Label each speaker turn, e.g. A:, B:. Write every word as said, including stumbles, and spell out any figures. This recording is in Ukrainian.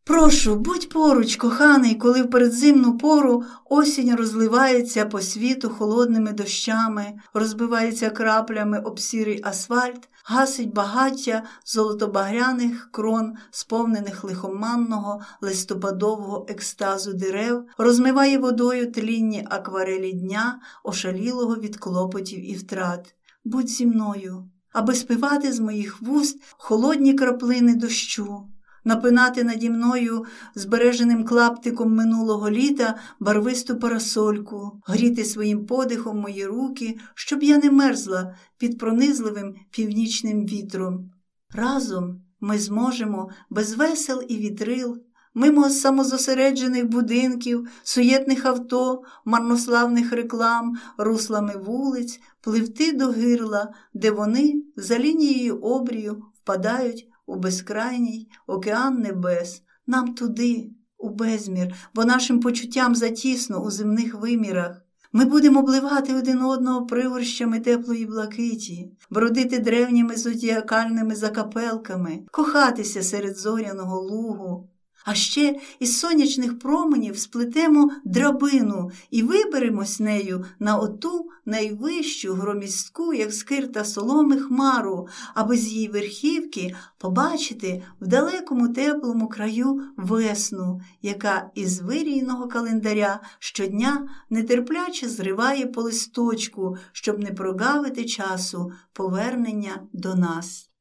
A: Прошу, будь поруч, коханий, коли в передзимну пору осінь розливається по світу холодними дощами, розбивається краплями об сірий асфальт, гасить багаття золотобагряних крон, сповнених лихоманного листопадового екстазу дерев, розмиває водою тлінні акварелі дня, ошалілого від клопотів і втрат. Будь зі мною, аби співати з моїх вуст холодні краплини дощу, напинати наді мною збереженим клаптиком минулого літа барвисту парасольку, гріти своїм подихом мої руки, щоб я не мерзла під пронизливим північним вітром. Разом ми зможемо без весел і вітрил, мимо самозосереджених будинків, суєтних авто, марнославних реклам, руслами вулиць, пливти до гирла, де вони за лінією обрію впадають у безкрайній океан небес. Нам туди, у безмір, бо нашим почуттям затісно у земних вимірах. Ми будемо обливати один одного пригорщами теплої блакиті, бродити древніми зодіакальними закапелками, кохатися серед зоряного лугу. А ще із сонячних променів сплетемо драбину і виберемось нею на оту найвищу громістку, як скирта соломи, хмару, аби з її верхівки побачити в далекому теплому краю весну, яка із вирійного календаря щодня нетерпляче зриває по листочку, щоб не прогавити часу повернення до нас.